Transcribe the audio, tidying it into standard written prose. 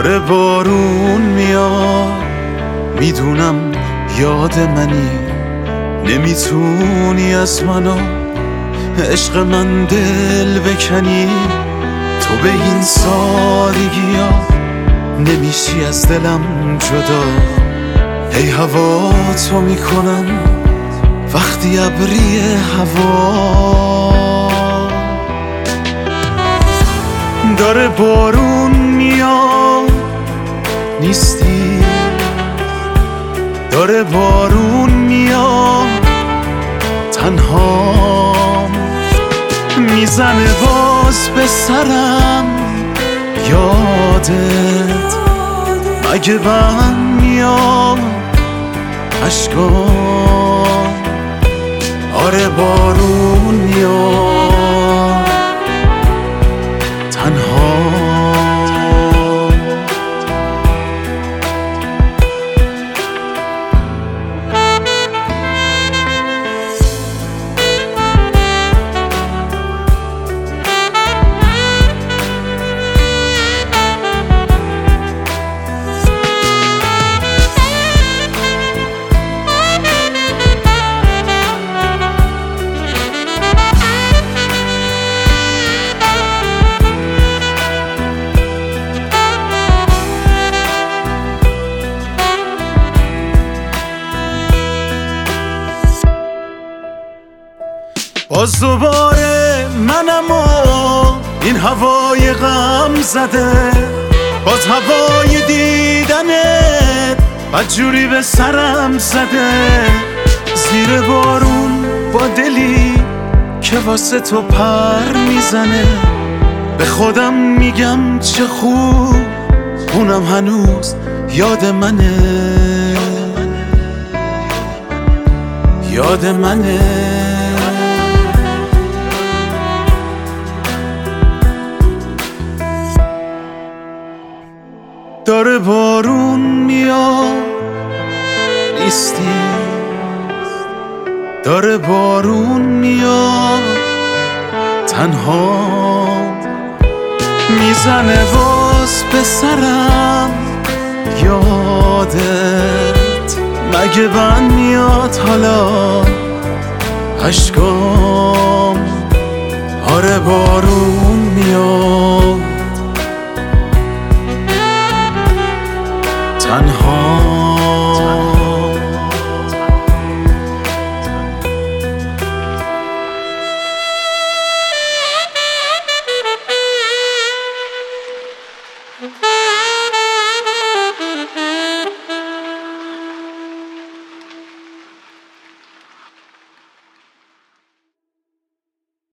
داره بارون میاد، میدونم یاد منی، نمیتونی از منو عشق من دل بکنی. تو به این سادگی ها نمیشی از دلم جدا. ای هوا تو میکنم وقتی ابری هوا. داره بارون میاد نیستی، داره بارون میاد تنها، میزنه باز به سرم یادت، مگه بهم میاد اشکام. آره بارون میاد تنها. باز دوباره منم و این هوای غم زده، باز هوای دیدنت بدجوری به سرم زده. زیر بارون با دلی که واسه تو پر میزنه، به خودم میگم چه خوب اونم هنوز یاد منه، یاد منه. داره بارون میاد نیستی، داره بارون میاد تنها، میزنه باز به سرم یادت، مگه بهم میاد حالا اشکام. آره بارون میاد تنها.